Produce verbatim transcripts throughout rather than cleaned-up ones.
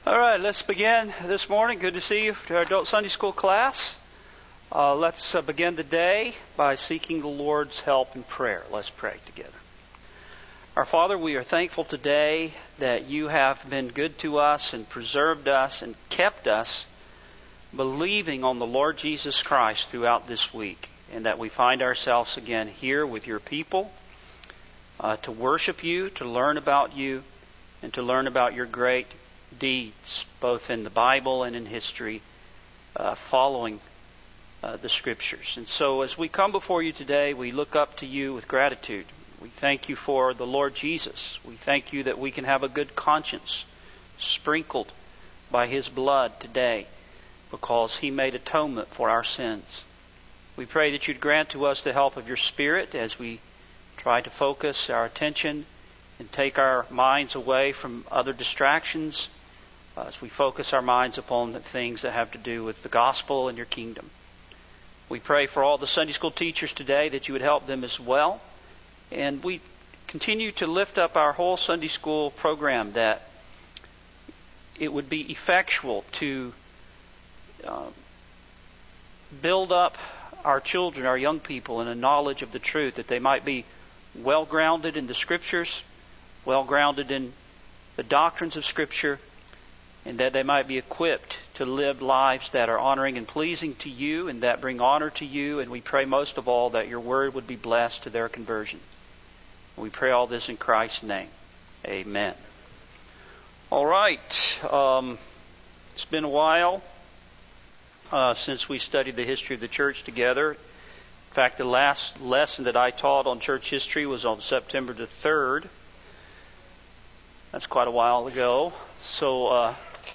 All right, let's begin this morning. Good to see you to our adult Sunday school class. Uh, let's uh, begin the day by seeking the Lord's help in prayer. Let's pray together. Our Father, we are thankful today that you have been good to us and preserved us and kept us believing on the Lord Jesus Christ throughout this week, and that we find ourselves again here with your people uh, to worship you, to learn about you, and to learn about your great deeds, both in the Bible and in history, uh, following uh, the Scriptures. And so as we come before you today, we look up to you with gratitude. We thank you for the Lord Jesus. We thank you that we can have a good conscience sprinkled by His blood today because He made atonement for our sins. We pray that you'd grant to us the help of your Spirit as we try to focus our attention and take our minds away from other distractions uh, as we focus our minds upon the things that have to do with the gospel and your kingdom. We pray for all the Sunday school teachers today that you would help them as well. And we continue to lift up our whole Sunday school program, that it would be effectual to uh, build up our children, our young people, in a knowledge of the truth, that they might be well grounded in the Scriptures, well grounded in the doctrines of Scripture, and that they might be equipped to live lives that are honoring and pleasing to you and that bring honor to you. And we pray most of all that your word would be blessed to their conversion. We pray all this in Christ's name. Amen. All right. Um, it's been a while uh, since we studied the history of the church together. In fact, the last lesson that I taught on church history was on September the third. That's quite a while ago. So uh,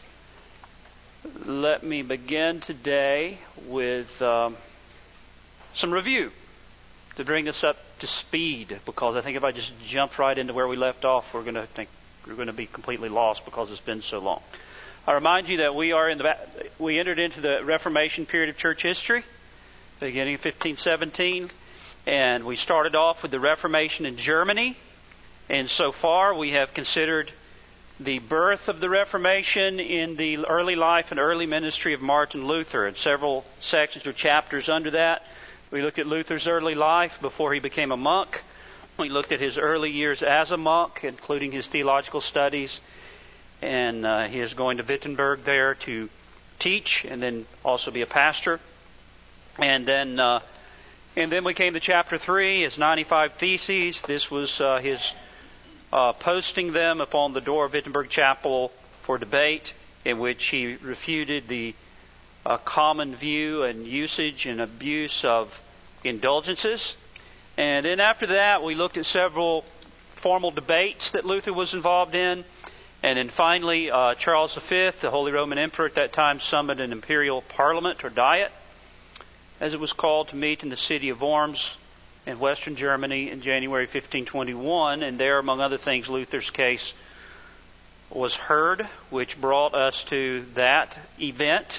let me begin today with um, some review to bring us up to speed, because I think if I just jump right into where we left off, we're going to think we're going to be completely lost because it's been so long. I remind you that we are in the we entered into the Reformation period of church history, beginning of fifteen seventeen, and we started off with the Reformation in Germany. And so far we have considered the birth of the Reformation in the early life and early ministry of Martin Luther, and several sections or chapters under that. We looked at Luther's early life before he became a monk. We looked at his early years as a monk, including his theological studies. And uh, he is going to Wittenberg there to teach and then also be a pastor. And then uh, and then we came to chapter three, his ninety-five Theses. This was uh, his uh, posting them upon the door of Wittenberg Chapel for debate, in which he refuted the uh, common view and usage and abuse of indulgences. And then after that, we looked at several formal debates that Luther was involved in. And then finally, uh, Charles the Fifth, the Holy Roman Emperor at that time, summoned an imperial parliament, or diet, as it was called, to meet in the city of Worms in western Germany in January fifteen twenty-one. And there, among other things, Luther's case was heard, which brought us to that event.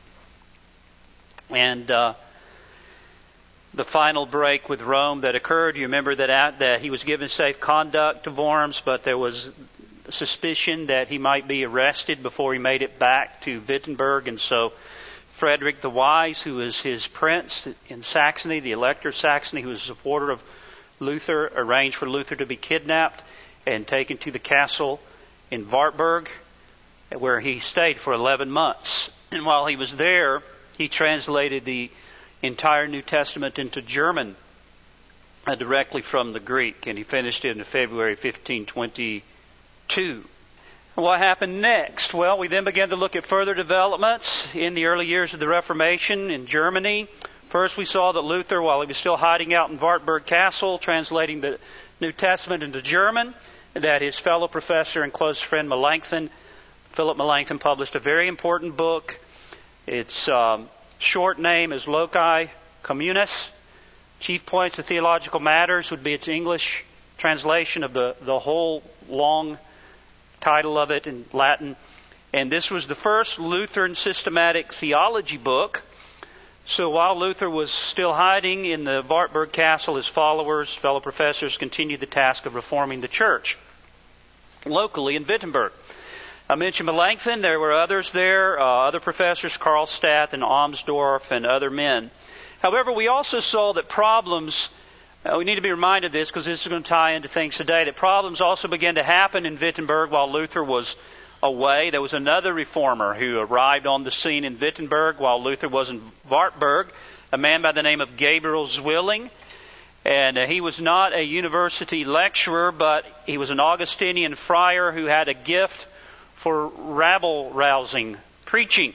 And uh, the final break with Rome that occurred, you remember that at, that he was given safe conduct to Worms, but there was suspicion that he might be arrested before he made it back to Wittenberg. And so Frederick the Wise, who was his prince in Saxony, the Elector of Saxony, who was a supporter of Luther, arranged for Luther to be kidnapped and taken to the castle in Wartburg, where he stayed for eleven months. And while he was there, he translated the entire New Testament into German uh, directly from the Greek, and he finished it in February fifteen twenty-two. What happened next? Well, we then began to look at further developments in the early years of the Reformation in Germany. First, we saw that Luther, while he was still hiding out in Wartburg Castle, translating the New Testament into German, that his fellow professor and close friend Melanchthon, Philip Melanchthon, published a very important book. Its um, short name is Loci Communis. Chief Points of Theological Matters would be its English translation of the, the whole long title of it in Latin. And this was the first Lutheran systematic theology book. So while Luther was still hiding in the Wartburg Castle, his followers, fellow professors, continued the task of reforming the church locally in Wittenberg. I mentioned Melanchthon. There were others there, uh, other professors, Karlstadt and Amsdorf and other men. However, we also saw that problems, uh, we need to be reminded of this because this is going to tie into things today, that problems also began to happen in Wittenberg while Luther was away. There was another reformer who arrived on the scene in Wittenberg while Luther was in Wartburg, a man by the name of Gabriel Zwilling. And uh, he was not a university lecturer, but he was an Augustinian friar who had a gift for rabble-rousing preaching.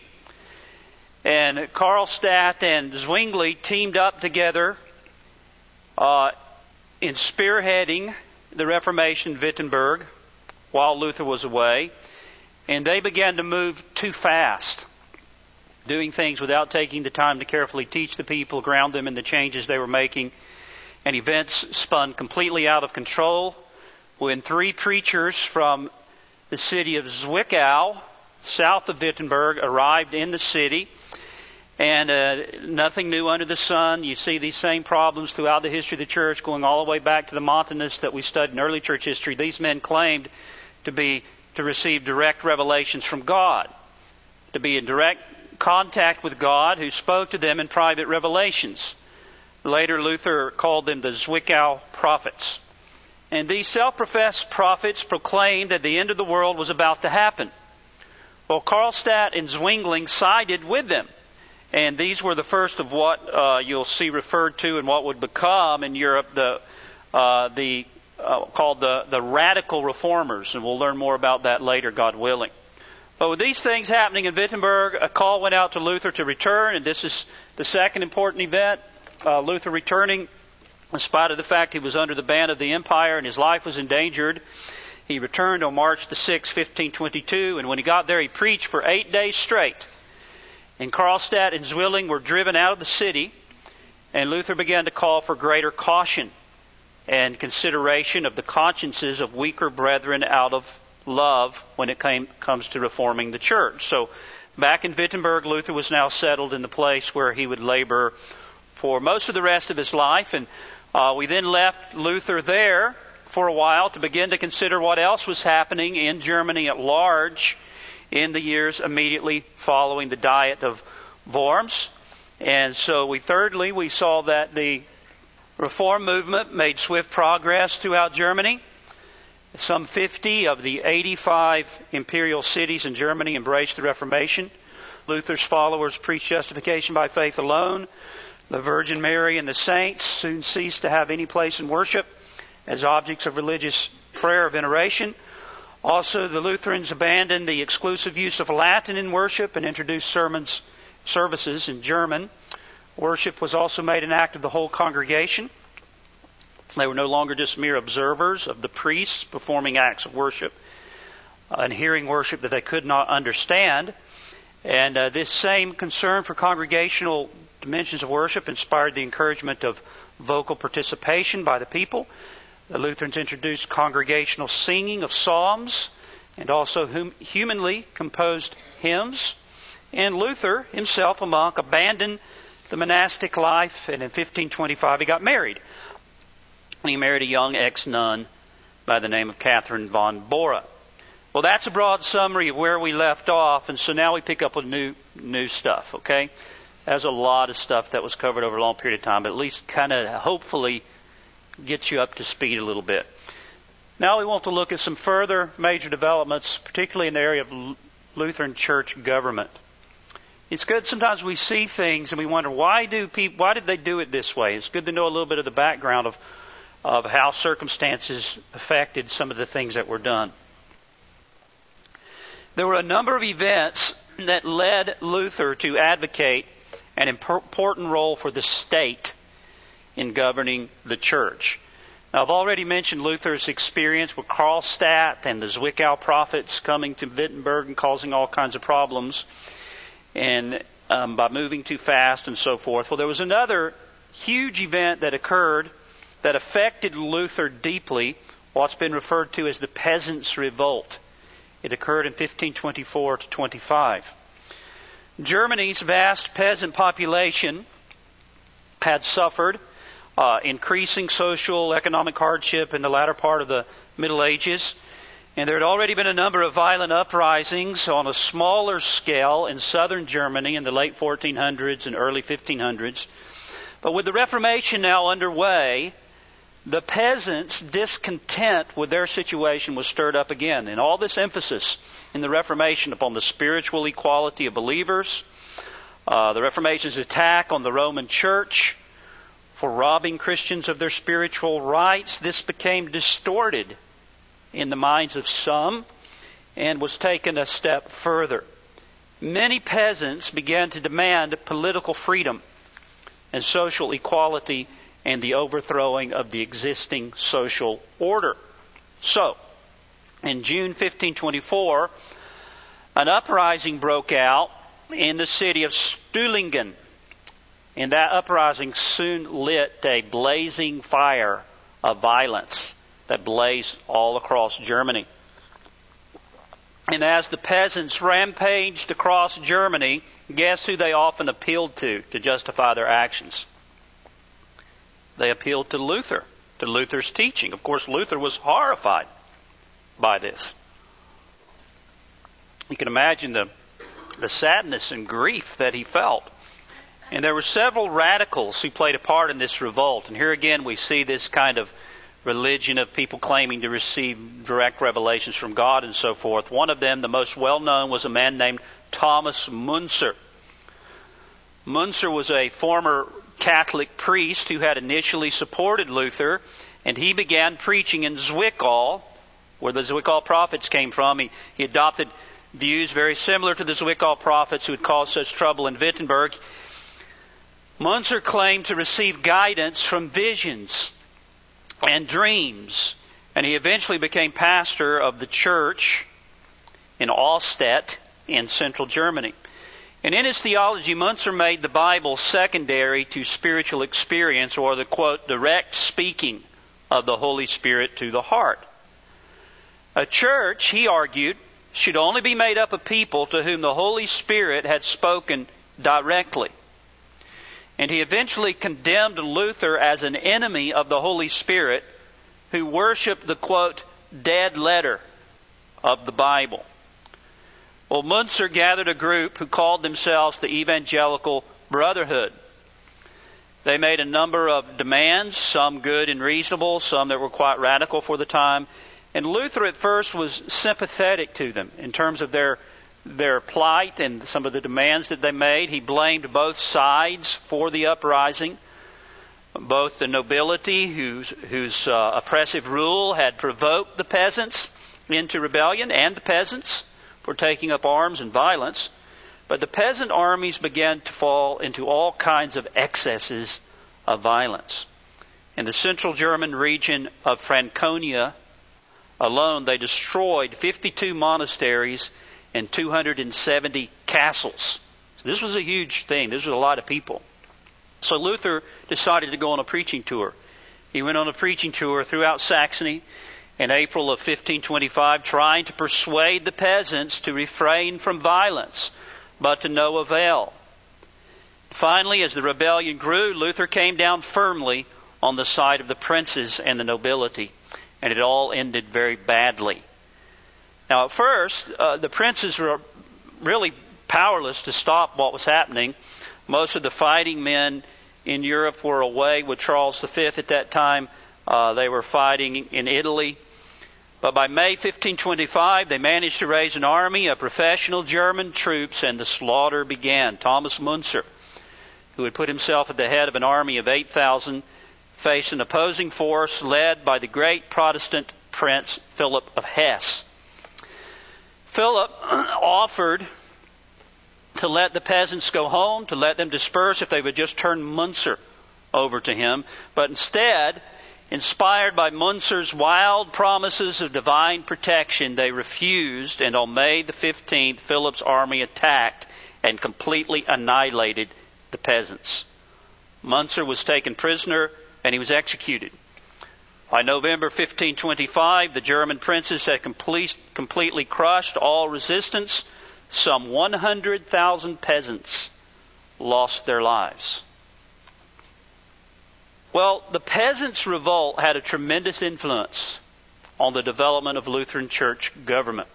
And Karlstadt and Zwingli teamed up together uh, in spearheading the Reformation in Wittenberg while Luther was away. And they began to move too fast, doing things without taking the time to carefully teach the people, ground them in the changes they were making. And events spun completely out of control when three preachers from the city of Zwickau, south of Wittenberg, arrived in the city. And uh, nothing new under the sun. You see these same problems throughout the history of the church, going all the way back to the Montanists that we studied in early church history. These men claimed to be to receive direct revelations from God, to be in direct contact with God, who spoke to them in private revelations. Later, Luther called them the Zwickau prophets. And these self-professed prophets proclaimed that the end of the world was about to happen. Well, Karlstadt and Zwingli sided with them. And these were the first of what uh, you'll see referred to in what would become in Europe the uh, the uh, called the, the radical reformers. And we'll learn more about that later, God willing. But with these things happening in Wittenberg, a call went out to Luther to return. And this is the second important event. Uh, Luther returning, in spite of the fact he was under the ban of the empire and his life was endangered. He returned on March the sixth, fifteen twenty-two, and when he got there, he preached for eight days straight. And Karlstadt and Zwilling were driven out of the city, and Luther began to call for greater caution and consideration of the consciences of weaker brethren out of love when it came, comes to reforming the church. So back in Wittenberg, Luther was now settled in the place where he would labor for most of the rest of his life. And uh, we then left Luther there for a while to begin to consider what else was happening in Germany at large in the years immediately following the Diet of Worms. And so we thirdly, we saw that the Reform movement made swift progress throughout Germany. Some fifty of the eighty-five imperial cities in Germany embraced the Reformation. Luther's followers preached justification by faith alone. The Virgin Mary and the saints soon ceased to have any place in worship as objects of religious prayer or veneration. Also, the Lutherans abandoned the exclusive use of Latin in worship and introduced sermons, services in German. Worship was also made an act of the whole congregation. They were no longer just mere observers of the priests performing acts of worship uh, and hearing worship that they could not understand. And uh, this same concern for congregational dimensions of worship inspired the encouragement of vocal participation by the people. The Lutherans introduced congregational singing of psalms and also hum- humanly composed hymns. And Luther, himself a monk, abandoned the monastic life, and in fifteen twenty-five he got married. And he married a young ex-nun by the name of Catherine von Bora. Well, that's a broad summary of where we left off, and so now we pick up with new new stuff, okay? There's a lot of stuff that was covered over a long period of time, but at least kind of hopefully get you up to speed a little bit. Now we want to look at some further major developments, particularly in the area of Lutheran church government. It's good sometimes we see things and we wonder why do people why did they do it this way? It's good to know a little bit of the background of of how circumstances affected some of the things that were done. There were a number of events that led Luther to advocate an important role for the state in governing the church. Now, I've already mentioned Luther's experience with Karlstadt and the Zwickau prophets coming to Wittenberg and causing all kinds of problems, and um, by moving too fast and so forth. Well, there was another huge event that occurred that affected Luther deeply, what's been referred to as the Peasants' Revolt. It occurred in fifteen twenty-four to twenty-five. Germany's vast peasant population had suffered uh, increasing social, economic hardship in the latter part of the Middle Ages. And there had already been a number of violent uprisings on a smaller scale in southern Germany in the late fourteen hundreds and early fifteen hundreds. But with the Reformation now underway, the peasants' discontent with their situation was stirred up again. And all this emphasis in the Reformation upon the spiritual equality of believers, uh, the Reformation's attack on the Roman Church for robbing Christians of their spiritual rights, this became distorted in the minds of some and was taken a step further. Many peasants began to demand political freedom and social equality and the overthrowing of the existing social order. So, in June fifteen twenty-four, an uprising broke out in the city of Stühlingen. And that uprising soon lit a blazing fire of violence that blazed all across Germany. And as the peasants rampaged across Germany, guess who they often appealed to to justify their actions? They appealed to Luther, to Luther's teaching. Of course, Luther was horrified by this. You can imagine the, the sadness and grief that he felt. And there were several radicals who played a part in this revolt. And here again we see this kind of religion of people claiming to receive direct revelations from God and so forth. One of them, the most well-known, was a man named Thomas Müntzer. Müntzer was a former Catholic priest who had initially supported Luther, and he began preaching in Zwickau, where the Zwickau prophets came from. He, he adopted views very similar to the Zwickau prophets who had caused such trouble in Wittenberg. Müntzer claimed to receive guidance from visions and dreams, and he eventually became pastor of the church in Allstedt in central Germany. And in his theology, Müntzer made the Bible secondary to spiritual experience, or the, quote, direct speaking of the Holy Spirit to the heart. A church, he argued, should only be made up of people to whom the Holy Spirit had spoken directly. And he eventually condemned Luther as an enemy of the Holy Spirit who worshiped the, quote, dead letter of the Bible. Well, Müntzer gathered a group who called themselves the Evangelical Brotherhood. They made a number of demands, some good and reasonable, some that were quite radical for the time. And Luther at first was sympathetic to them in terms of their their plight and some of the demands that they made. He blamed both sides for the uprising, both the nobility whose, whose uh, oppressive rule had provoked the peasants into rebellion, and the peasants for taking up arms and violence. But the peasant armies began to fall into all kinds of excesses of violence. In the central German region of Franconia alone, they destroyed fifty-two monasteries and two hundred seventy castles. So this was a huge thing. This was a lot of people. So Luther decided to go on a preaching tour. He went on a preaching tour throughout Saxony in April of fifteen twenty-five, trying to persuade the peasants to refrain from violence, but to no avail. Finally, as the rebellion grew, Luther came down firmly on the side of the princes and the nobility, and it all ended very badly. Now, at first, uh, the princes were really powerless to stop what was happening. Most of the fighting men in Europe were away with Charles the Fifth at that time. Uh, they were fighting in Italy. But by May fifteen twenty-five, they managed to raise an army of professional German troops, and the slaughter began. Thomas Müntzer, who had put himself at the head of an army of eight thousand, faced an opposing force led by the great Protestant Prince Philip of Hesse. Philip offered to let the peasants go home, to let them disperse if they would just turn Müntzer over to him. But instead, inspired by Müntzer's wild promises of divine protection, they refused, and on May the fifteenth, Philip's army attacked and completely annihilated the peasants. Müntzer was taken prisoner and he was executed. By November fifteen twenty-five, the German princes had complete, completely crushed all resistance. Some one hundred thousand peasants lost their lives. Well, the peasants' revolt had a tremendous influence on the development of Lutheran church government.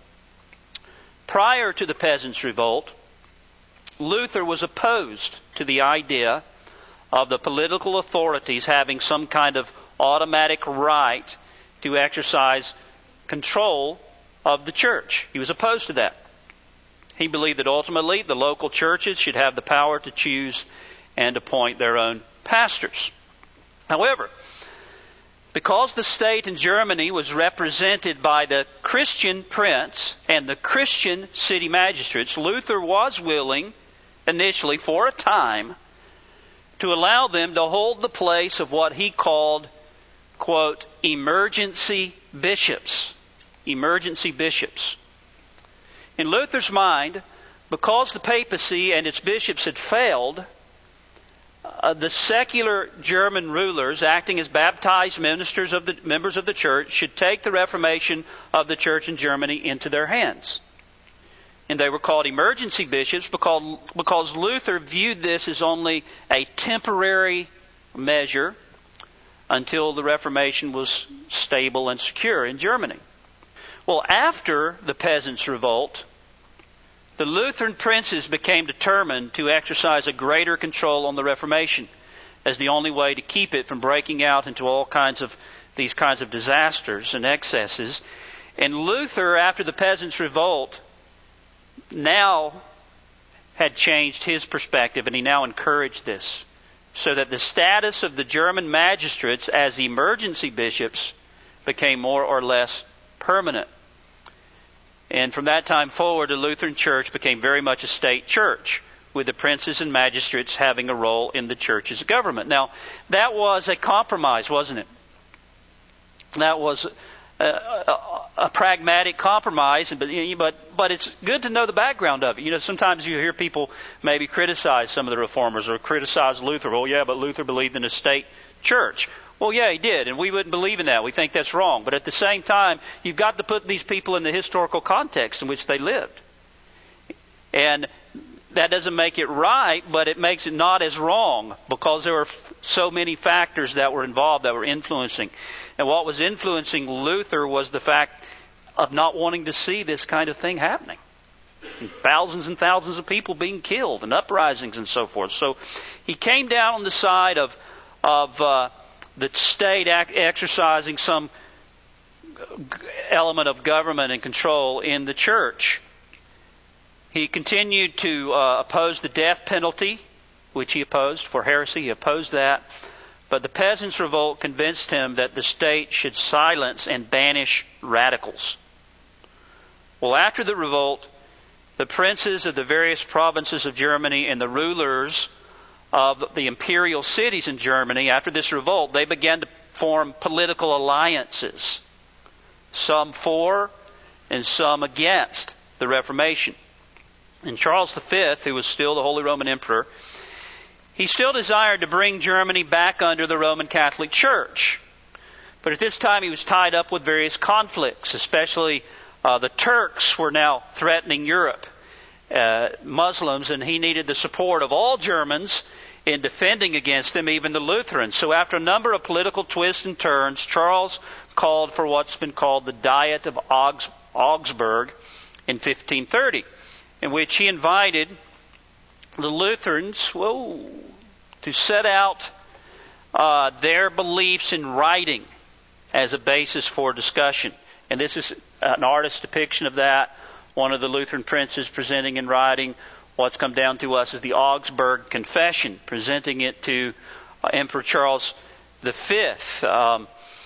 Prior to the Peasants' Revolt, Luther was opposed to the idea of the political authorities having some kind of automatic right to exercise control of the church. He was opposed to that. He believed that ultimately the local churches should have the power to choose and appoint their own pastors. However, because the state in Germany was represented by the Christian prince and the Christian city magistrates, Luther was willing, initially for a time, to allow them to hold the place of what he called, quote, emergency bishops. Emergency bishops. In Luther's mind, because the papacy and its bishops had failed, uh, the secular German rulers, acting as baptized ministers of the members of the church, should take the reformation of the church in Germany into their hands. And they were called emergency bishops because, because Luther viewed this as only a temporary measure until the Reformation was stable and secure in Germany. Well, after the Peasants' Revolt, the Lutheran princes became determined to exercise a greater control on the Reformation as the only way to keep it from breaking out into all kinds of these kinds of disasters and excesses. And Luther, after the Peasants' Revolt, now had changed his perspective, and he now encouraged this, so that the status of the German magistrates as emergency bishops became more or less permanent. And from that time forward, the Lutheran Church became very much a state church, with the princes and magistrates having a role in the church's government. Now, that was a compromise, wasn't it? That was a, a, a pragmatic compromise, but, but but it's good to know the background of it. You know, sometimes you hear people maybe criticize some of the reformers or criticize Luther. Oh, yeah, but Luther believed in a state church. Well, yeah, he did, and we wouldn't believe in that. We think that's wrong. But at the same time, you've got to put these people in the historical context in which they lived. And that doesn't make it right, but it makes it not as wrong because there were so many factors that were involved that were influencing. And what was influencing Luther was the fact of not wanting to see this kind of thing happening. And thousands and thousands of people being killed and uprisings and so forth. So he came down on the side of of uh, the state ac- exercising some element of government and control in the church. He continued to uh, oppose the death penalty, which he opposed for heresy. He opposed that. But the Peasants' Revolt convinced him that the state should silence and banish radicals. Well, after the revolt, the princes of the various provinces of Germany and the rulers of the imperial cities in Germany, after this revolt, they began to form political alliances, some for and some against the Reformation. And Charles the Fifth, who was still the Holy Roman Emperor, he still desired to bring Germany back under the Roman Catholic Church. But at this time he was tied up with various conflicts, especially uh, the Turks were now threatening Europe, uh, Muslims, and he needed the support of all Germans in defending against them, even the Lutherans. So after a number of political twists and turns, Charles called for what's been called the Diet of Augs- Augsburg in fifteen thirty, in which he invited the Lutherans whoa, to set out uh, their beliefs in writing as a basis for discussion. And this is an artist's depiction of that. One of the Lutheran princes presenting in writing what's come down to us as the Augsburg Confession, presenting it to uh, Emperor Charles the Fifth. Um,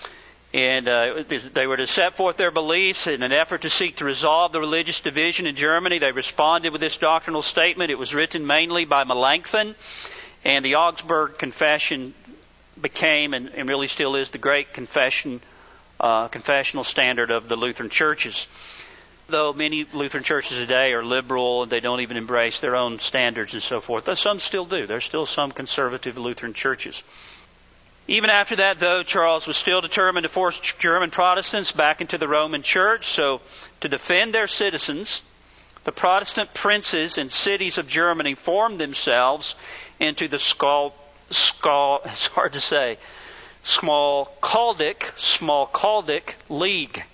and uh, they were to set forth their beliefs in an effort to seek to resolve the religious division in Germany. They responded with this doctrinal statement. It was written mainly by Melanchthon, and the Augsburg Confession became, and, and really still is, the great confession, uh, confessional standard of the Lutheran churches. Though many Lutheran churches today are liberal and they don't even embrace their own standards and so forth, though some still do. There's still some conservative Lutheran churches. Even after that, though, Charles was still determined to force German Protestants back into the Roman Church. So, to defend their citizens, the Protestant princes and cities of Germany formed themselves into the Skal, Skal, it's hard to say, Smalkaldic, Smalkaldic League.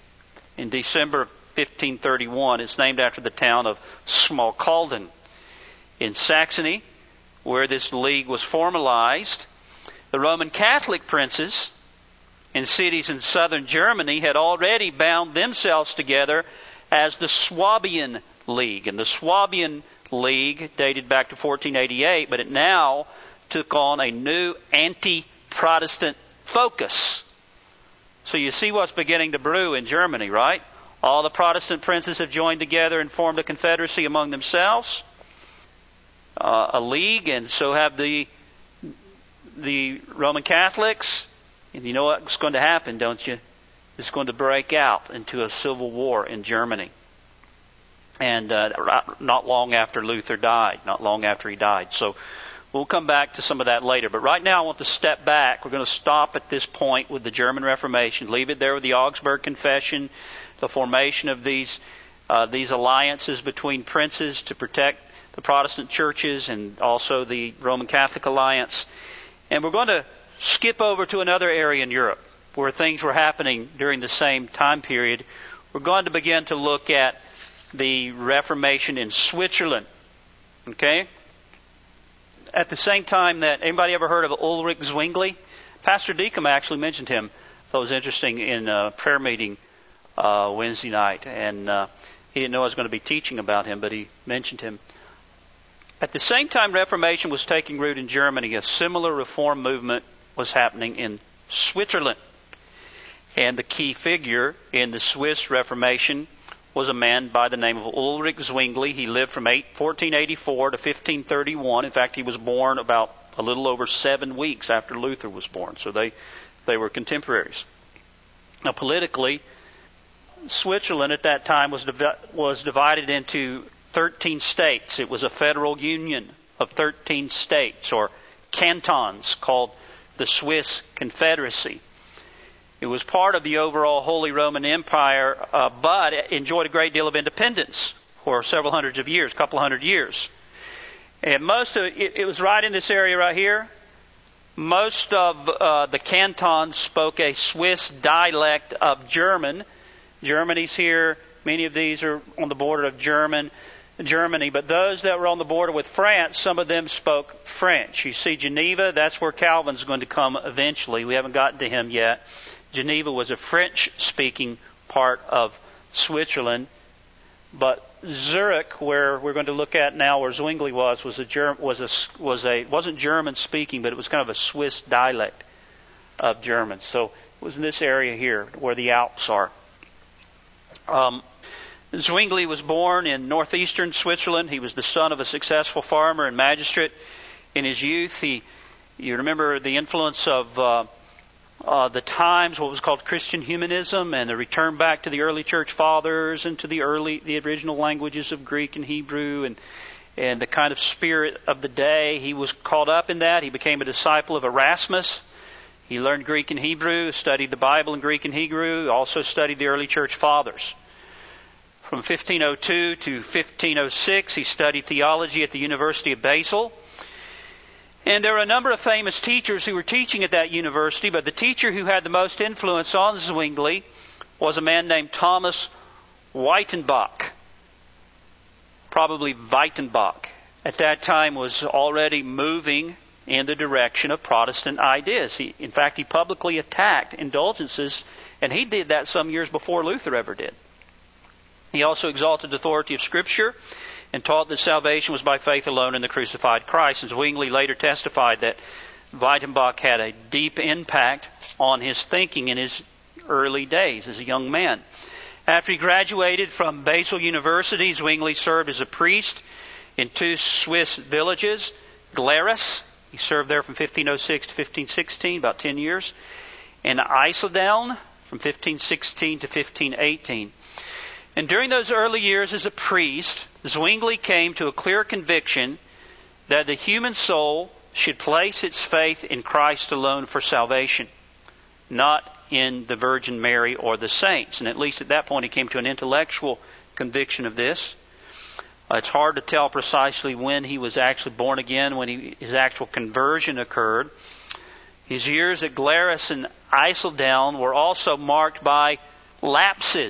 in December of fifteen thirty-one. It's named after the town of Smalkalden in Saxony, where this league was formalized. The Roman Catholic princes in cities in southern Germany had already bound themselves together as the Swabian League. And the Swabian League dated back to fourteen eighty-eight, but it now took on a new anti-Protestant focus. So you see what's beginning to brew in Germany, right? All the Protestant princes have joined together and formed a confederacy among themselves, uh, a league, and so have the the Roman Catholics. And you know what's going to happen, don't you? It's going to break out into a civil war in Germany. And uh, not long after Luther died, not long after he died. So we'll come back to some of that later. But right now I want to step back. We're going to stop at this point with the German Reformation. Leave it there with the Augsburg Confession, the formation of these uh, these alliances between princes to protect the Protestant churches and also the Roman Catholic alliance. And we're going to skip over to another area in Europe where things were happening during the same time period. We're going to begin to look at the Reformation in Switzerland. Okay? At the same time that, anybody ever heard of Ulrich Zwingli? Pastor Deacom actually mentioned him. That was interesting in a prayer meeting uh, Wednesday night. And uh, he didn't know I was going to be teaching about him, but he mentioned him. At the same time Reformation was taking root in Germany, a similar reform movement was happening in Switzerland. And the key figure in the Swiss Reformation was a man by the name of Ulrich Zwingli. He lived from fourteen eighty-four to fifteen thirty-one. In fact, he was born about a little over seven weeks after Luther was born. So they, they were contemporaries. Now, politically, Switzerland at that time was div- was divided into thirteen states. It was a federal union of thirteen states, or cantons, called the Swiss Confederacy. It was part of the overall Holy Roman Empire, uh, but it enjoyed a great deal of independence for several hundreds of years, a couple hundred years. And most of it, it was right in this area right here. Most of uh, the cantons spoke a Swiss dialect of German. Germany's here. Many of these are on the border of German, Germany. But those that were on the border with France, some of them spoke French. You see Geneva, that's where Calvin's going to come eventually. We haven't gotten to him yet. Geneva was a French-speaking part of Switzerland, but Zurich, where we're going to look at now, where Zwingli was, was a Germ- was a was a wasn't German-speaking, but it was kind of a Swiss dialect of German. So it was in this area here where the Alps are. Um, Zwingli was born in northeastern Switzerland. He was the son of a successful farmer and magistrate. In his youth, he you remember the influence of Uh, Uh, the times, what was called Christian humanism, and the return back to the early church fathers and to the early, the original languages of Greek and Hebrew, and and the kind of spirit of the day. He was caught up in that. He became a disciple of Erasmus. He learned Greek and Hebrew, studied the Bible in Greek and Hebrew, also studied the early church fathers. From fifteen oh two to fifteen oh six, he studied theology at the University of Basel. And there were a number of famous teachers who were teaching at that university, but the teacher who had the most influence on Zwingli was a man named Thomas Weitenbach. Probably Weitenbach. At that time was already moving in the direction of Protestant ideas. He, in fact, he publicly attacked indulgences, and he did that some years before Luther ever did. He also exalted the authority of Scripture and taught that salvation was by faith alone in the crucified Christ. And Zwingli later testified that Weitenbach had a deep impact on his thinking in his early days as a young man. After he graduated from Basel University, Zwingli served as a priest in two Swiss villages, Glarus. He served there from fifteen oh six to fifteen sixteen, about ten years. And Eiseldown from fifteen sixteen to fifteen eighteen. And during those early years as a priest, Zwingli came to a clear conviction that the human soul should place its faith in Christ alone for salvation, not in the Virgin Mary or the saints. And at least at that point he came to an intellectual conviction of this. Uh, it's hard to tell precisely when he was actually born again, when he, his actual conversion occurred. His years at Glarus and Eiseldown were also marked by lapses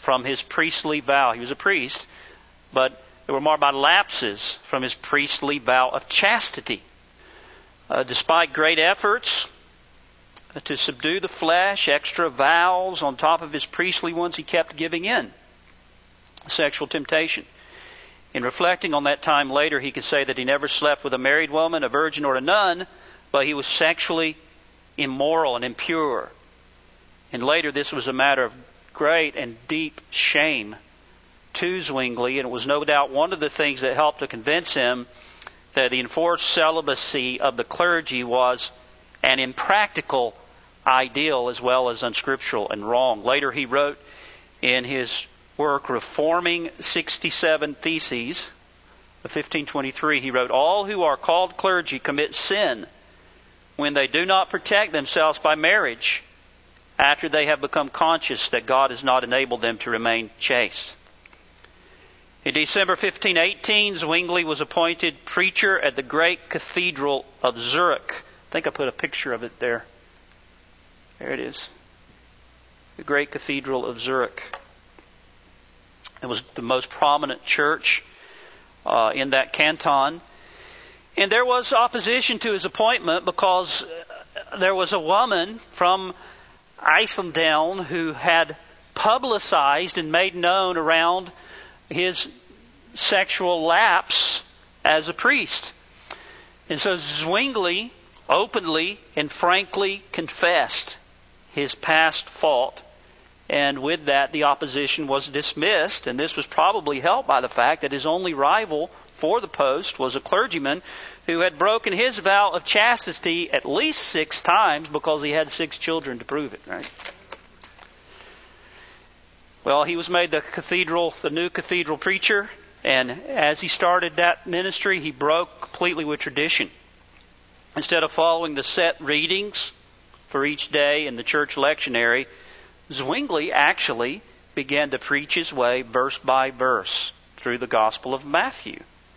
from his priestly vow. He was a priest, but they were marked by lapses from his priestly vow of chastity. Uh, despite great efforts to subdue the flesh, extra vows on top of his priestly ones, he kept giving in. Sexual temptation. In reflecting on that time later, he could say that he never slept with a married woman, a virgin, or a nun, but he was sexually immoral and impure. And later this was a matter of great and deep shame to Zwingli, and it was no doubt one of the things that helped to convince him that the enforced celibacy of the clergy was an impractical ideal as well as unscriptural and wrong. Later he wrote in his work Reforming sixty-seven Theses of fifteen twenty-three, he wrote, "All who are called clergy commit sin when they do not protect themselves by marriage after they have become conscious that God has not enabled them to remain chaste." In December fifteen eighteen, Zwingli was appointed preacher at the great cathedral of Zurich. I think I put a picture of it there. There it is. The great cathedral of Zurich. It was the most prominent church uh, in that canton. And there was opposition to his appointment because there was a woman from Eisleben who had publicized and made known around his sexual lapse as a priest. And so Zwingli openly and frankly confessed his past fault. And with that, the opposition was dismissed. And this was probably helped by the fact that his only rival for the post was a clergyman who had broken his vow of chastity at least six times because he had six children to prove it, right? Well, he was made the cathedral, the new cathedral preacher, and as he started that ministry, he broke completely with tradition. Instead of following the set readings for each day in the church lectionary, Zwingli actually began to preach his way verse by verse through the Gospel of Matthew.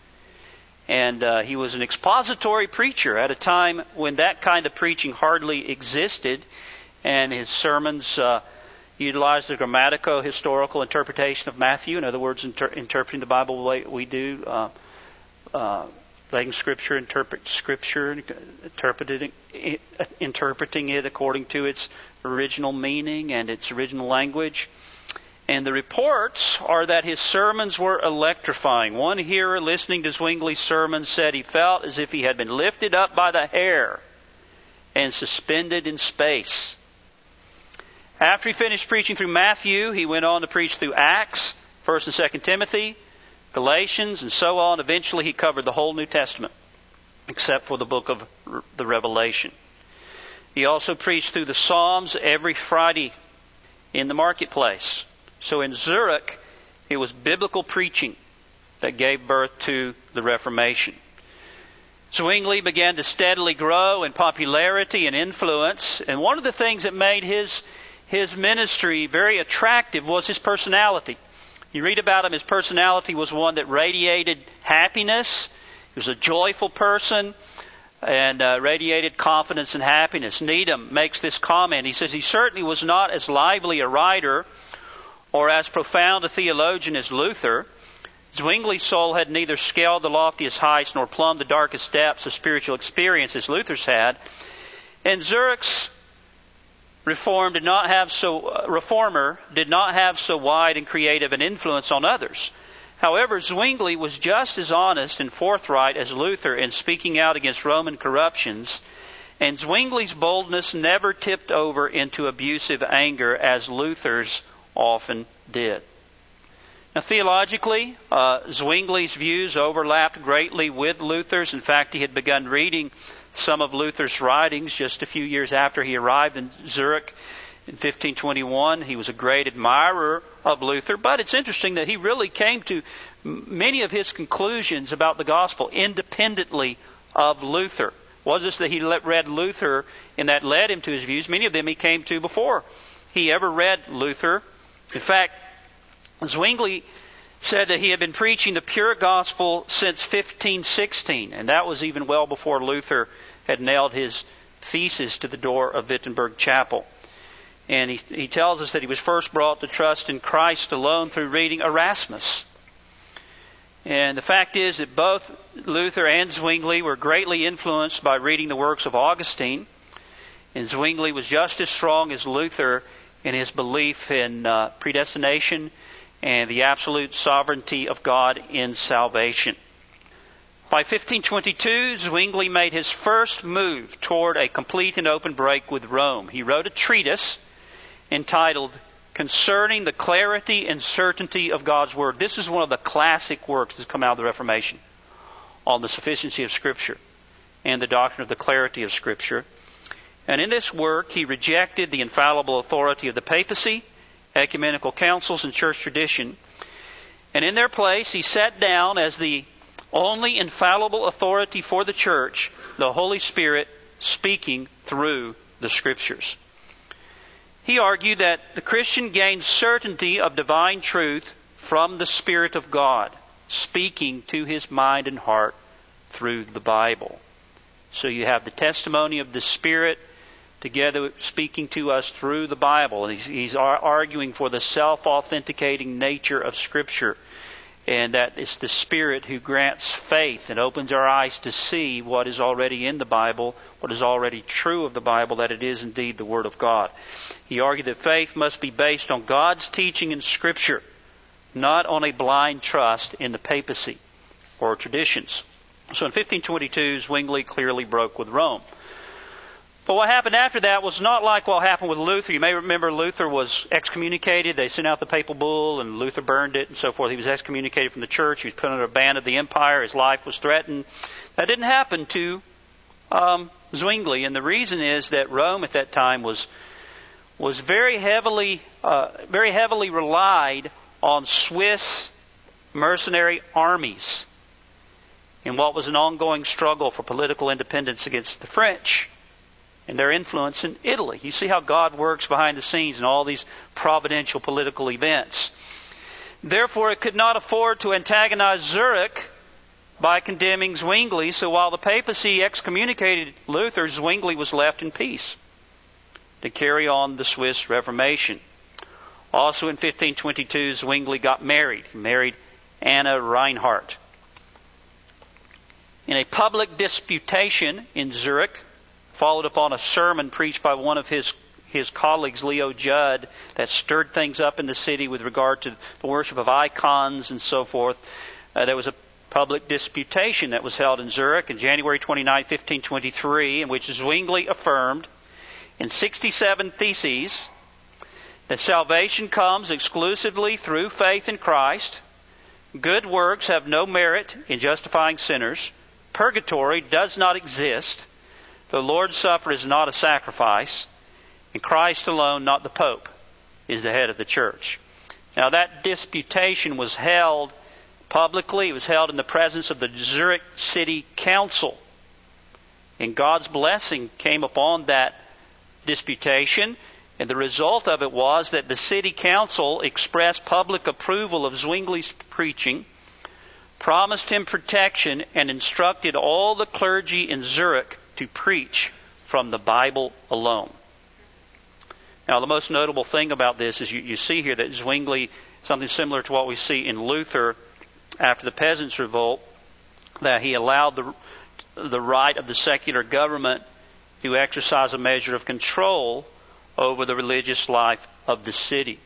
And uh, he was an expository preacher at a time when that kind of preaching hardly existed, and his sermons uh, utilized the grammatico-historical interpretation of Matthew. In other words, inter- interpreting the Bible the way we do, uh, uh, letting Scripture interpret Scripture, interpreting it, interpreting it according to its original meaning and its original language. And the reports are that his sermons were electrifying. One hearer listening to Zwingli's sermon said he felt as if he had been lifted up by the hair and suspended in space. After he finished preaching through Matthew, he went on to preach through Acts, First and Second Timothy, Galatians, and so on. Eventually he covered the whole New Testament, except for the book of the Revelation. He also preached through the Psalms every Friday in the marketplace. So in Zurich, it was biblical preaching that gave birth to the Reformation. Zwingli began to steadily grow in popularity and influence, and one of the things that made his his ministry very attractive was his personality. You read about him, his personality was one that radiated happiness. He was a joyful person and uh, radiated confidence and happiness. Needham makes this comment. He says he certainly was not as lively a writer or as profound a theologian as Luther. Zwingli's soul had neither scaled the loftiest heights nor plumbed the darkest depths of spiritual experience as Luther's had. And Zurich's reform did not have so uh, reformer did not have so wide and creative an influence on others. However, Zwingli was just as honest and forthright as Luther in speaking out against Roman corruptions, and Zwingli's boldness never tipped over into abusive anger as Luther's often did. Now, theologically, uh, Zwingli's views overlapped greatly with Luther's. In fact, he had begun reading some of Luther's writings just a few years after he arrived in Zurich in fifteen twenty-one. He was a great admirer of Luther, but it's interesting that he really came to many of his conclusions about the gospel independently of Luther. It wasn't just that he read Luther and that led him to his views. Many of them he came to before he ever read Luther. In fact, Zwingli said that he had been preaching the pure gospel since fifteen sixteen, and that was even well before Luther had nailed his thesis to the door of Wittenberg Chapel. And he, he tells us that he was first brought to trust in Christ alone through reading Erasmus. And the fact is that both Luther and Zwingli were greatly influenced by reading the works of Augustine. And Zwingli was just as strong as Luther in his belief in uh, predestination and the absolute sovereignty of God in salvation. By fifteen twenty-two, Zwingli made his first move toward a complete and open break with Rome. He wrote a treatise entitled Concerning the Clarity and Certainty of God's Word. This is one of the classic works that's come out of the Reformation on the sufficiency of Scripture and the doctrine of the clarity of Scripture. And in this work, he rejected the infallible authority of the papacy, ecumenical councils, and church tradition. And in their place, he set down as the only infallible authority for the church, the Holy Spirit speaking through the Scriptures. He argued that the Christian gains certainty of divine truth from the Spirit of God, speaking to his mind and heart through the Bible. So you have the testimony of the Spirit together speaking to us through the Bible. He's, he's arguing for the self-authenticating nature of Scripture, and that it's the Spirit who grants faith and opens our eyes to see what is already in the Bible, what is already true of the Bible, that it is indeed the Word of God. He argued that faith must be based on God's teaching in Scripture, not on a blind trust in the papacy or traditions. So in fifteen twenty-two, Zwingli clearly broke with Rome. But what happened after that was not like what happened with Luther. You may remember Luther was excommunicated. They sent out the papal bull and Luther burned it and so forth. He was excommunicated from the church. He was put under a ban of the empire. His life was threatened. That didn't happen to um, Zwingli. And the reason is that Rome at that time was was very heavily, uh, very heavily relied on Swiss mercenary armies in what was an ongoing struggle for political independence against the French and their influence in Italy. You see how God works behind the scenes in all these providential political events. Therefore, it could not afford to antagonize Zurich by condemning Zwingli, so while the papacy excommunicated Luther, Zwingli was left in peace to carry on the Swiss Reformation. Also in fifteen twenty-two, Zwingli got married. He married Anna Reinhardt. In a public disputation in Zurich, followed upon a sermon preached by one of his his colleagues, Leo Judd, that stirred things up in the city with regard to the worship of icons and so forth. Uh, there was a public disputation that was held in Zurich on January twenty-ninth, fifteen twenty-three, in which Zwingli affirmed in sixty-seven theses that salvation comes exclusively through faith in Christ, good works have no merit in justifying sinners, purgatory does not exist, the Lord's Supper is not a sacrifice, and Christ alone, not the Pope, is the head of the church. Now that disputation was held publicly. It was held in the presence of the Zurich City Council. And God's blessing came upon that disputation. And the result of it was that the City Council expressed public approval of Zwingli's preaching, promised him protection, and instructed all the clergy in Zurich to preach from the Bible alone. Now, the most notable thing about this is you, you see here that Zwingli, something similar to what we see in Luther after the Peasants' Revolt, that he allowed the, the right of the secular government to exercise a measure of control over the religious life of the city.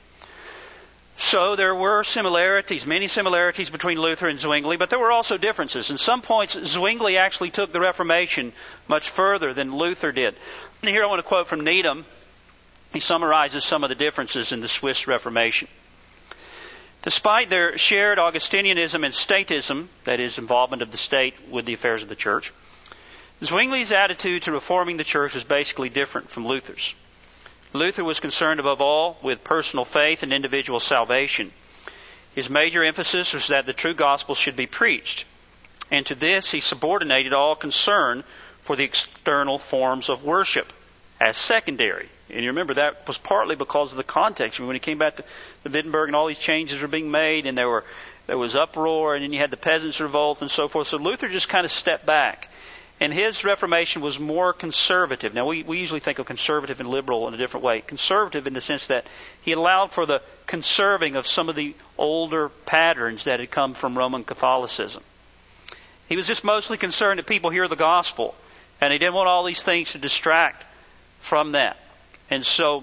So there were similarities, many similarities between Luther and Zwingli, but there were also differences. In some points, Zwingli actually took the Reformation much further than Luther did. And here I want to quote from Needham. He summarizes some of the differences in the Swiss Reformation. Despite their shared Augustinianism and statism, that is, involvement of the state with the affairs of the church, Zwingli's attitude to reforming the church was basically different from Luther's. Luther was concerned above all with personal faith and individual salvation. His major emphasis was that the true gospel should be preached. And to this he subordinated all concern for the external forms of worship as secondary. And you remember that was partly because of the context. When he came back to, to Wittenberg and all these changes were being made and there were there was uproar and then you had the Peasants' Revolt and so forth. So Luther just kind of stepped back. And his Reformation was more conservative. Now, we, we usually think of conservative and liberal in a different way. Conservative in the sense that he allowed for the conserving of some of the older patterns that had come from Roman Catholicism. He was just mostly concerned that people hear the gospel, and he didn't want all these things to distract from that. And so,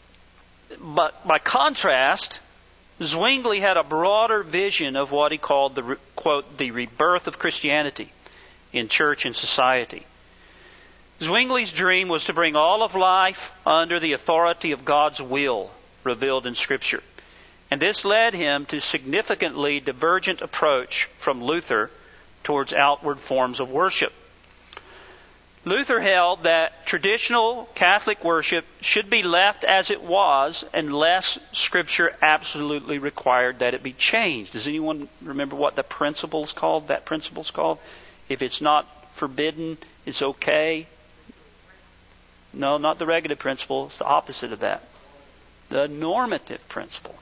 but by contrast, Zwingli had a broader vision of what he called the, quote, the rebirth of Christianity in church and society. Zwingli's dream was to bring all of life under the authority of God's will revealed in Scripture. And this led him to significantly divergent approach from Luther towards outward forms of worship. Luther held that traditional Catholic worship should be left as it was unless Scripture absolutely required that it be changed. Does anyone remember what the principle's called? That principle's called? If it's not forbidden, it's okay. No, not the regulative principle. It's the opposite of that. The normative principle.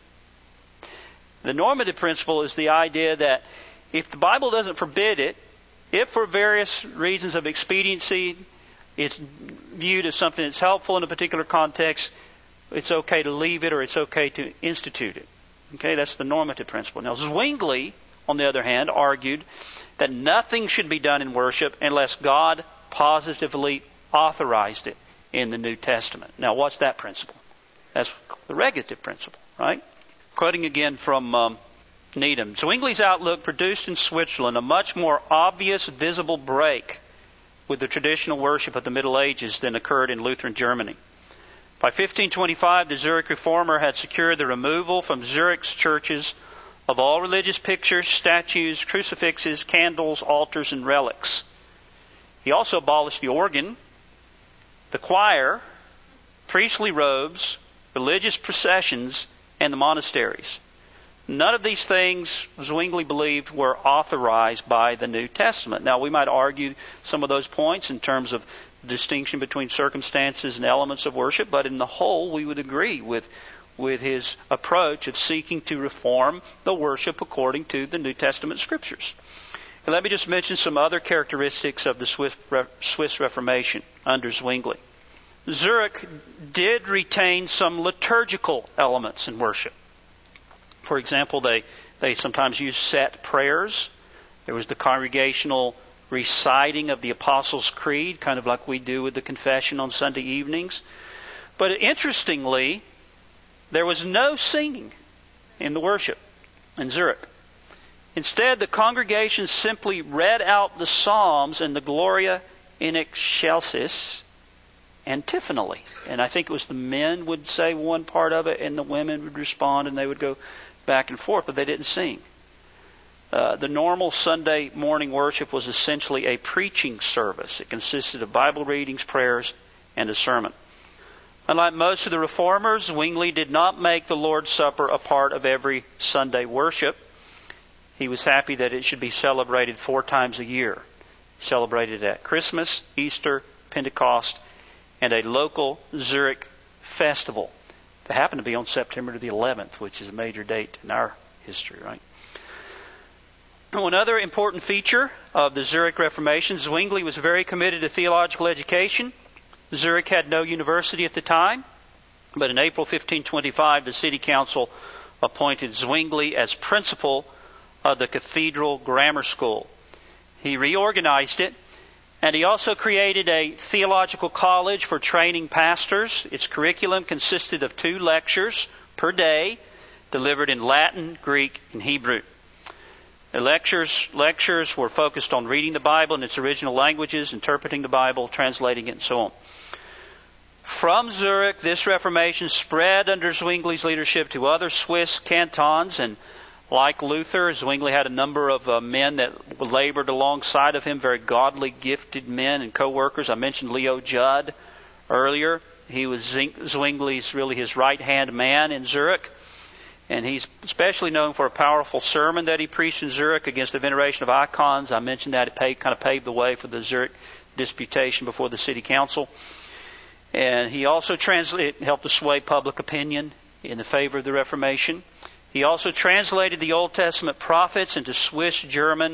The normative principle is the idea that if the Bible doesn't forbid it, if for various reasons of expediency it's viewed as something that's helpful in a particular context, it's okay to leave it or it's okay to institute it. Okay, that's the normative principle. Now, Zwingli, on the other hand, argued that nothing should be done in worship unless God positively authorized it in the New Testament. Now, what's that principle? That's the regulative principle, right? Quoting again from um, Needham, Zwingli's outlook produced in Switzerland a much more obvious, visible break with the traditional worship of the Middle Ages than occurred in Lutheran Germany. By fifteen twenty-five, the Zurich reformer had secured the removal from Zurich's churches of all religious pictures, statues, crucifixes, candles, altars, and relics. He also abolished the organ, the choir, priestly robes, religious processions, and the monasteries. None of these things, Zwingli believed, were authorized by the New Testament. Now, we might argue some of those points in terms of the distinction between circumstances and elements of worship, but in the whole, we would agree with with his approach of seeking to reform the worship according to the New Testament Scriptures. And let me just mention some other characteristics of the Swiss, Swiss Reformation under Zwingli. Zurich did retain some liturgical elements in worship. For example, they, they sometimes used set prayers. There was the congregational reciting of the Apostles' Creed, kind of like we do with the confession on Sunday evenings. But interestingly, there was no singing in the worship in Zurich. Instead, the congregation simply read out the Psalms and the Gloria in Excelsis antiphonally. And I think it was the men would say one part of it and the women would respond and they would go back and forth, but they didn't sing. Uh, the normal Sunday morning worship was essentially a preaching service. It consisted of Bible readings, prayers, and a sermon. Unlike most of the reformers, Zwingli did not make the Lord's Supper a part of every Sunday worship. He was happy that it should be celebrated four times a year. Celebrated at Christmas, Easter, Pentecost, and a local Zurich festival that happened to be on September the eleventh, which is a major date in our history, right? Another important feature of the Zurich Reformation, Zwingli was very committed to theological education. Zurich had no university at the time, but in April fifteen twenty-five, the city council appointed Zwingli as principal of the Cathedral Grammar School. He reorganized it, and he also created a theological college for training pastors. Its curriculum consisted of two lectures per day, delivered in Latin, Greek, and Hebrew. The lectures, lectures were focused on reading the Bible in its original languages, interpreting the Bible, translating it, and so on. From Zurich, this Reformation spread under Zwingli's leadership to other Swiss cantons, and like Luther, Zwingli had a number of uh, men that labored alongside of him, very godly, gifted men and co-workers. I mentioned Leo Judd earlier. He was Zwingli's, really his right-hand man in Zurich. And he's especially known for a powerful sermon that he preached in Zurich against the veneration of icons. I mentioned that it paved, kind of paved the way for the Zurich disputation before the city council. And he also translated, helped to sway public opinion in the favor of the Reformation. He also translated the Old Testament prophets into Swiss, German,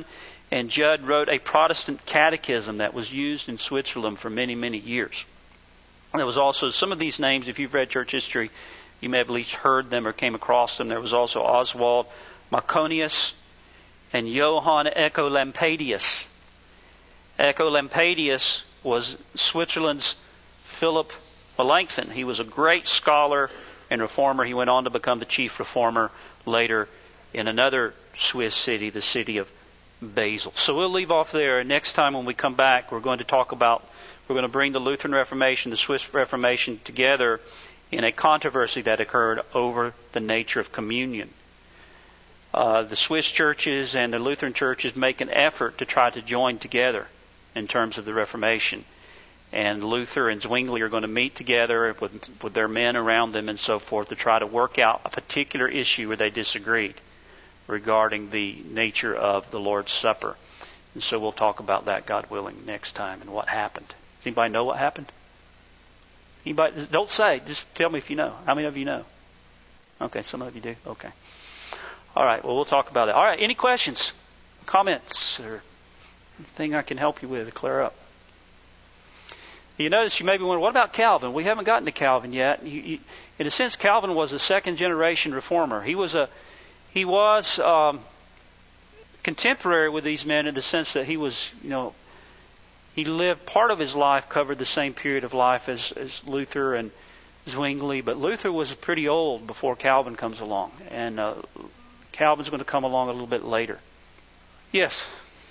And Judd wrote a Protestant catechism that was used in Switzerland for many, many years. And there was also some of these names, if you've read church history, you may have at least heard them or came across them. There was also Oswald Maconius and Johann Ecolampadius. Ecolampadius was Switzerland's Philip Melanchthon. He was a great scholar and reformer. He went on to become the chief reformer later in another Swiss city, the city of Basel. So we'll leave off there. Next time when we come back, we're going to talk about, we're going to bring the Lutheran Reformation, the Swiss Reformation together in a controversy that occurred over the nature of communion. Uh, the Swiss churches and the Lutheran churches make an effort to try to join together in terms of the Reformation. And Luther and Zwingli are going to meet together with, with their men around them and so forth to try to work out a particular issue where they disagreed regarding the nature of the Lord's Supper. And so we'll talk about that, God willing, next time and what happened. Does anybody know what happened? Anybody? Don't say. Just tell me if you know. How many of you know? Okay, some of you do. Okay. All right, well, we'll talk about it. All right, any questions, comments, or anything I can help you with to clear up? You notice you may be wondering, what about Calvin? We haven't gotten to Calvin yet. You, you, in a sense, Calvin was a second generation reformer. He was a he was um, contemporary with these men in the sense that he was, you know, he lived part of his life covered the same period of life as, as Luther and Zwingli, but Luther was pretty old before Calvin comes along, and uh, Calvin's going to come along a little bit later. Yes.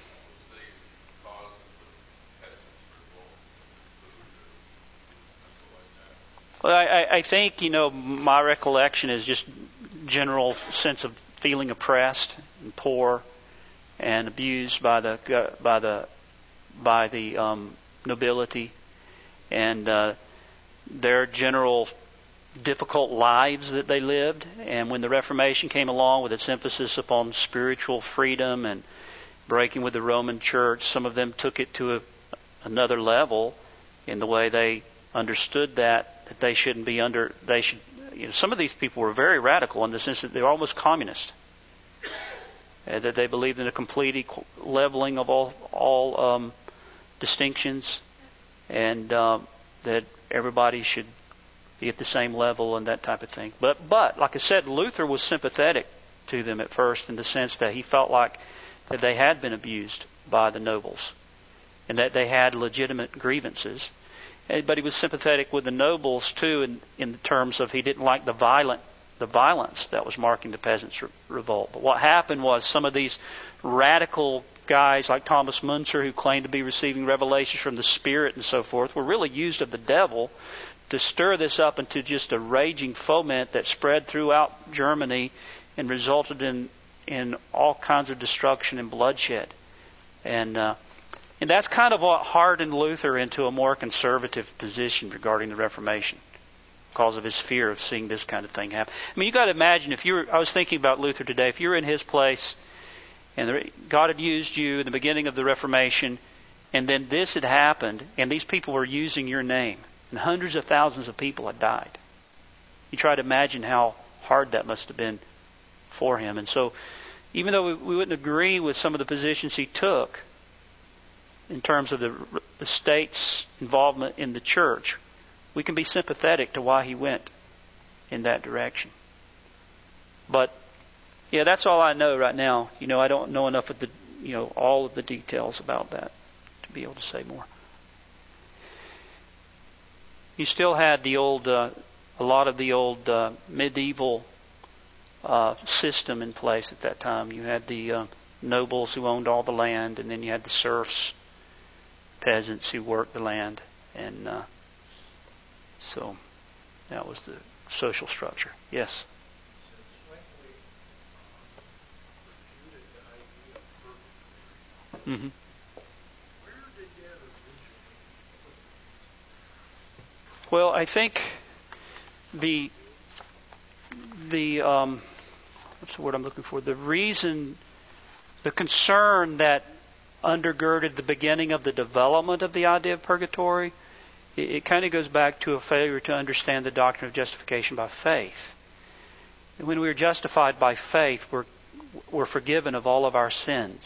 Well, I, I think, you know, my recollection is just general sense of feeling oppressed and poor and abused by the by the by the um, nobility, and uh, their general difficult lives that they lived. And when the Reformation came along with its emphasis upon spiritual freedom and breaking with the Roman Church, some of them took it to a, another level in the way they understood that that they shouldn't be under. They should. You know, some of these people were very radical in the sense that they were almost communist, and that they believed in a complete equal leveling of all all um, distinctions, and um, that everybody should be at the same level and that type of thing. But but like I said, Luther was sympathetic to them at first in the sense that he felt like that they had been abused by the nobles and that they had legitimate grievances. But he was sympathetic with the nobles too, in, in terms of he didn't like the violent, the violence that was marking the peasants' re- revolt. But what happened was some of these radical guys like Thomas Müntzer, who claimed to be receiving revelations from the Spirit and so forth, were really used of the devil to stir this up into just a raging foment that spread throughout Germany and resulted in in all kinds of destruction and bloodshed. And uh, And that's kind of what hardened Luther into a more conservative position regarding the Reformation because of his fear of seeing this kind of thing happen. I mean, you got to imagine if you were, I was thinking about Luther today, if you were in his place and God had used you in the beginning of the Reformation and then this had happened and these people were using your name and hundreds of thousands of people had died. You try to imagine how hard that must have been for him. And so even though we, we wouldn't agree with some of the positions he took, in terms of the, the state's involvement in the church, we can be sympathetic to why he went in that direction. But yeah, that's all I know right now. You know, I don't know enough of the, you know, all of the details about that to be able to say more. You still had the old, uh, a lot of the old uh, medieval uh, system in place at that time. You had the uh, nobles who owned all the land, and then you had the serfs, peasants who worked the land, and uh, so that was the social structure. Yes? Mm-hmm. Well, I think the the um, what's the word I'm looking for? The reason, the concern that undergirded the beginning of the development of the idea of purgatory, it, it kind of goes back to a failure to understand the doctrine of justification by faith. And when we are justified by faith, we're we're forgiven of all of our sins,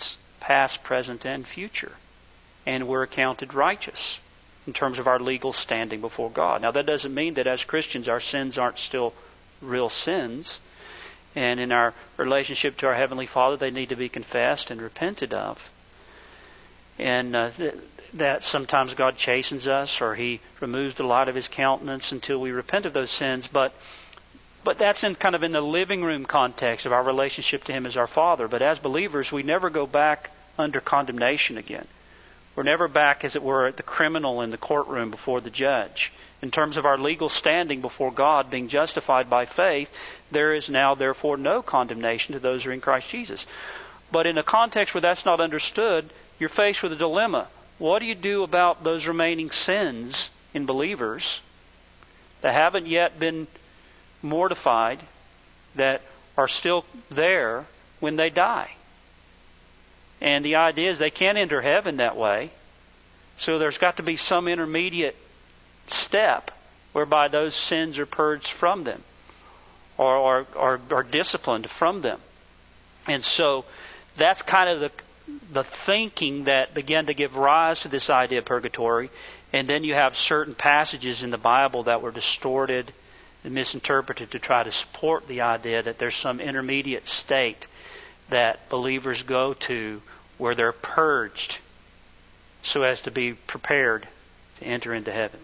past, present, and future. And we're accounted righteous in terms of our legal standing before God. Now, that doesn't mean that as Christians our sins aren't still real sins. And in our relationship to our Heavenly Father, they need to be confessed and repented of. And uh, th- that sometimes God chastens us, or He removes the light of His countenance until we repent of those sins. But but that's in kind of in the living room context of our relationship to Him as our Father. But as believers, we never go back under condemnation again. We're never back, as it were, at the criminal in the courtroom before the judge. In terms of our legal standing before God, being justified by faith, there is now, therefore, no condemnation to those who are in Christ Jesus. But in a context where that's not understood, you're faced with a dilemma. What do you do about those remaining sins in believers that haven't yet been mortified, that are still there when they die? And the idea is they can't enter heaven that way. So there's got to be some intermediate step whereby those sins are purged from them, or, or, or, or disciplined from them. And so that's kind of the the thinking that began to give rise to this idea of purgatory. And then you have certain passages in the Bible that were distorted and misinterpreted to try to support the idea that there's some intermediate state that believers go to where they're purged so as to be prepared to enter into heaven.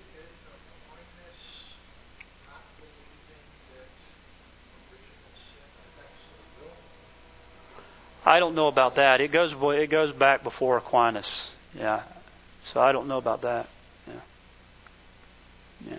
I don't know about that. It goes it goes back before Aquinas. Yeah. So I don't know about that. Yeah. Yeah.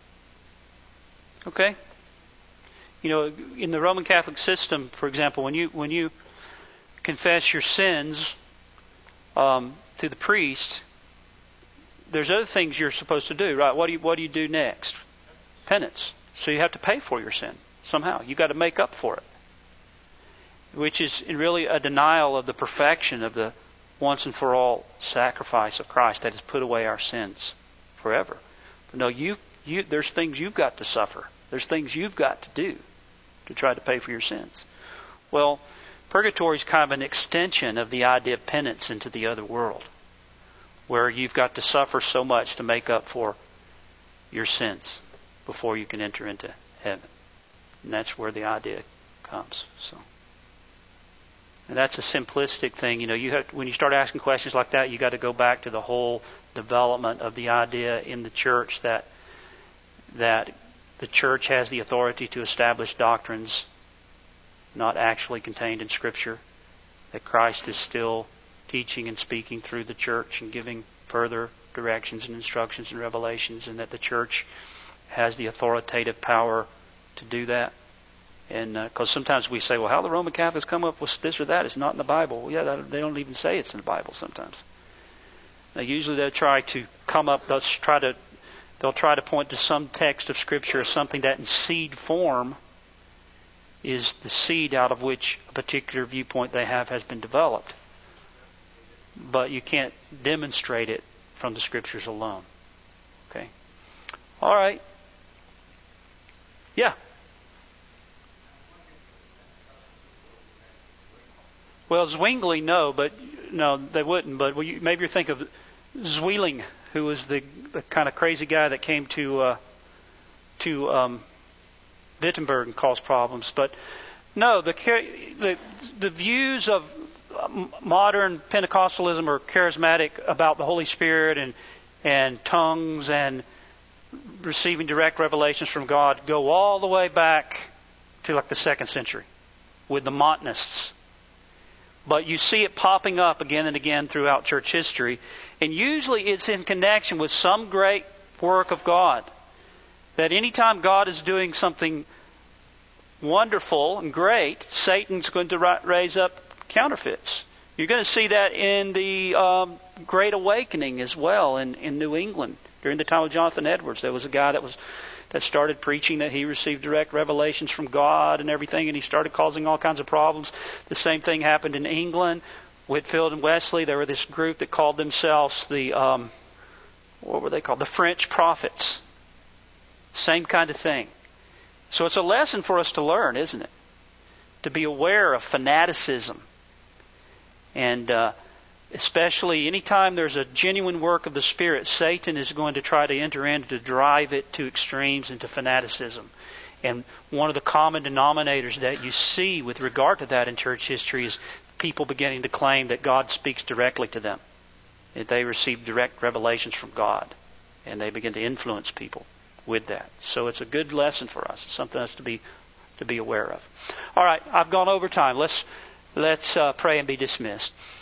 Okay. You know, in the Roman Catholic system, for example, when you when you confess your sins um, to the priest, there's other things you're supposed to do, right? What do you what do you do next? Penance. So you have to pay for your sin somehow. You got to make up for it, which is really a denial of the perfection of the once and for all sacrifice of Christ that has put away our sins forever. But no, you you there's things you've got to suffer. There's things you've got to do to try to pay for your sins. Well, purgatory is kind of an extension of the idea of penance into the other world, where you've got to suffer so much to make up for your sins before you can enter into heaven. And that's where the idea comes. So, and that's a simplistic thing. You know, you have, when you start asking questions like that, you got to go back to the whole development of the idea in the church that that the church has the authority to establish doctrines not actually contained in Scripture, that Christ is still teaching and speaking through the church and giving further directions and instructions and revelations, and that the church has the authoritative power to do that. And because uh, sometimes we say, well, how the Roman Catholics come up with this or that? It's not in the Bible. Well, yeah, that, they don't even say it's in the Bible sometimes. Now, usually they'll try to come up, they'll try to They'll try to point to some text of Scripture as something that in seed form is the seed out of which a particular viewpoint they have has been developed. But you can't demonstrate it from the Scriptures alone. Okay? All right. Yeah. Well, Zwingli, no, but no, they wouldn't. But well, you, maybe you think of Zwilling, who was the, the kind of crazy guy that came to uh, to um, Wittenberg and caused problems. But no, the the the views of modern Pentecostalism or charismatic about the Holy Spirit and and tongues and receiving direct revelations from God go all the way back to like the second century with the Montanists. But you see it popping up again and again throughout church history. And usually it's in connection with some great work of God. That anytime God is doing something wonderful and great, Satan's going to raise up counterfeits. You're going to see that in the um, Great Awakening as well in, in New England. During the time of Jonathan Edwards, there was a guy that was that started preaching that he received direct revelations from God and everything, and he started causing all kinds of problems. The same thing happened in England. Whitfield and Wesley, there were this group that called themselves the, um, what were they called? The French Prophets. Same kind of thing. So it's a lesson for us to learn, isn't it? To be aware of fanaticism And uh, especially anytime there's a genuine work of the Spirit, Satan is going to try to enter in to drive it to extremes, into fanaticism. And one of the common denominators that you see with regard to that in church history is people beginning to claim that God speaks directly to them, that they receive direct revelations from God, and they begin to influence people with that. So it's a good lesson for us. It's something else to be to be aware of. All right, I've gone over time. Let's let's uh, pray and be dismissed.